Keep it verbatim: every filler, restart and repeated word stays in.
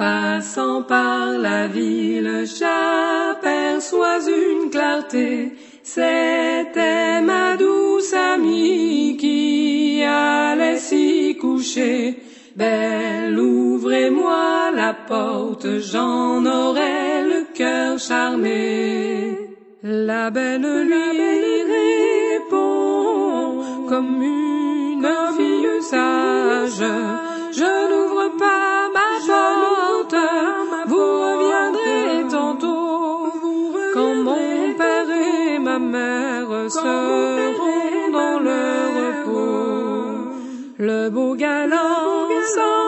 passant par la ville, j'aperçois une clarté. C'était ma douce amie qui allait s'y coucher. Belle, ouvrez-moi la porte, j'en aurai le cœur charmé. La belle lui répond comme une fille sage. Je n'ouvre pas ma porte, vous reviendrez tantôt, quand mon père et ma mère seront dans le repos. Le beau galant s'en